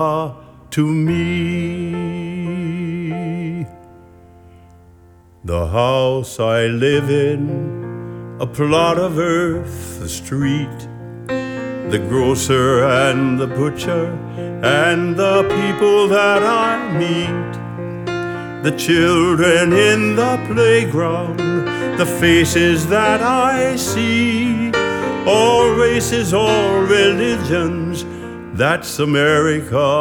to me. The house I live in, a plot of earth, the street, the grocer and the butcher, and the people that I meet, the children in the playground, the faces that I see, all races, all religions, that's America.